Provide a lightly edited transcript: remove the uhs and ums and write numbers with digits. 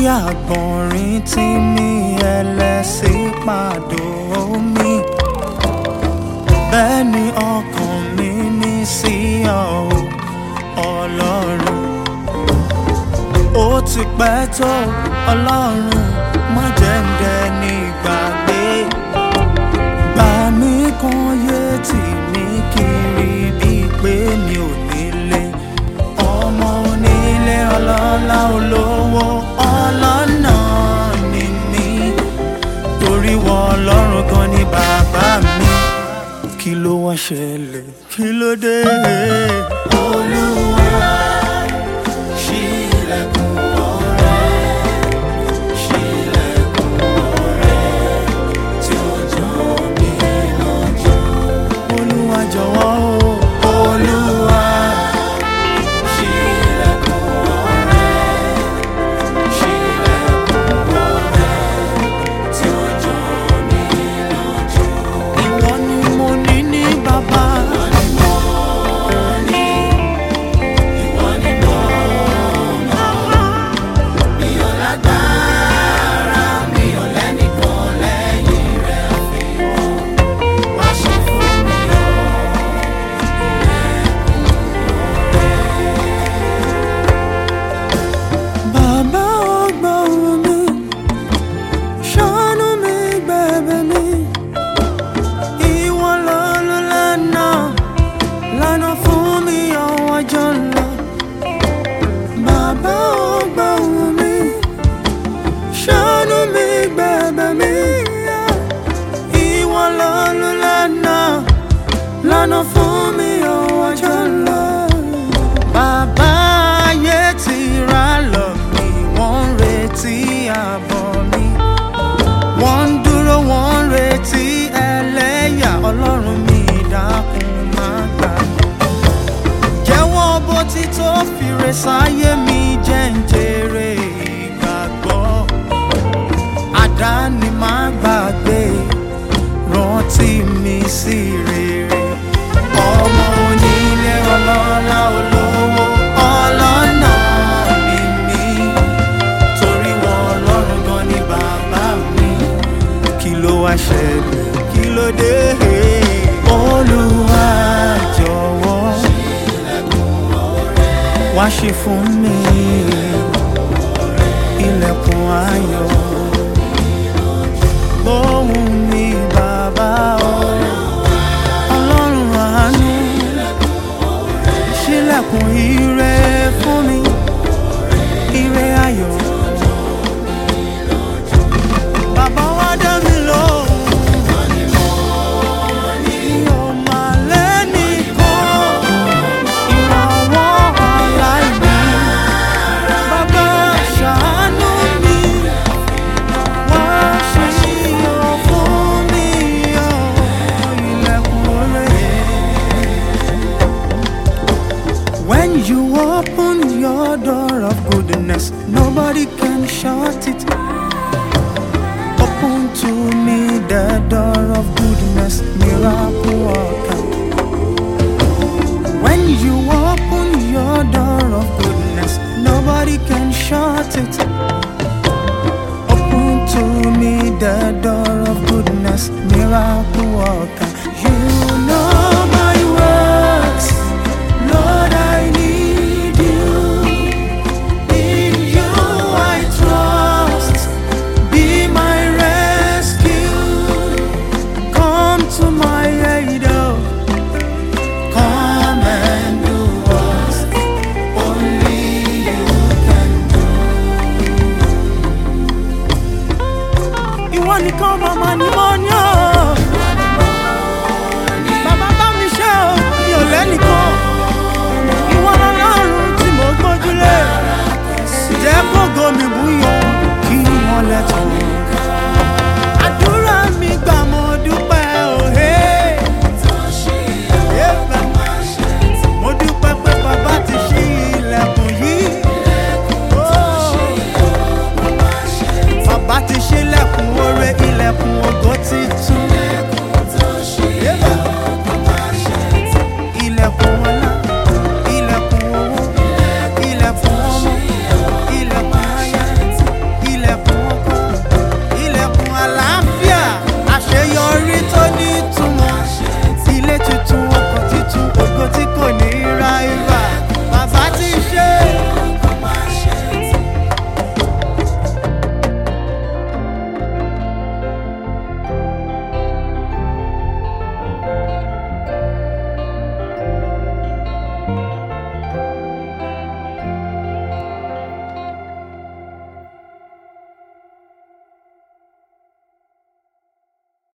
àgbọ̀nrín tí mi ẹlẹ́sìn pàdó mi, bẹ́ẹ̀ ni ọkàn mi ní sí ọ Ọlọ́run. Ó ti pẹ́ tó Ọlọ́run, má jẹ́ n dẹni ìgbàgbé. Gbà mí kan yé tì mí kiri bíi pé mi ò nílé. Ọmọ onílé ọlọ́lá olówó ọlọ́nà ni mí, torí wọ Ọlọ́run gan ni bàbá mi. Kí ló wá ṣẹlẹ̀? Kí ló dé? Olúwa ṣílẹ̀kùn ọrẹ, ṣílẹ̀kùn ọrẹ tí ó jọ mí lójú. Olúwa jọ̀wọ́ o, Olúwa ṣílẹ̀kùn ọrẹ, ṣílẹ̀kùn ọrẹ tí ó jọ mí lójú. Ìwọ ni mo ní ní bàbá. Lọ́nà fún mi ọjọ́ lọ. Bàbá ayé ti ra lọ mi, wọ́n ń retí àbọ̀ mi. Wọ́n ń dúró, wọ́n ń retí ẹlẹ́yà. Ọlọ́run mi dákun má gbà mí. Jẹ́wọ́ bó ti tó fìrè sáyé mi, jẹ́ ń jèrè ìgbàgbọ́. Àdáni má gbàgbé, rántí mi sí rere. Ọmọ onílé ọlọ́lá olówó ọlọ́nà ni mí, torí wọ Ọlọ́run gan ni bàbá mi. Kí ló wá ṣẹlẹ̀? Kí ló dé? Olúwa jọ̀wọ́ wá ṣí fún mi ilẹ̀kùn ayọ̀. Gbóhùn mi bàbá o, Ọlọ́run àánú, ṣílẹ̀kùn ire fún mi, ire ayọ̀. Bàbá wá dá mi lóhùn. When you open your door of goodness, nobody can shut it. Open to me the door of goodness, miracle worker. When you open your door of goodness, nobody can shut it. Open to me the door of goodness, miracle worker. You know my works, Lord, I need you. In you I trust. Be my rescue. Come to my aid, oh. Come and do what only you can do. Ìwọ nìkan màmá ni mo ní o. Bàbá bá mi ṣe o, mi ò lẹ́nìkan. Ìwọ l'Ọlọ́run tí mo gbójúlé. Jẹ́ kógo mi búyọ kí ìmọ́lẹ̀ tàn.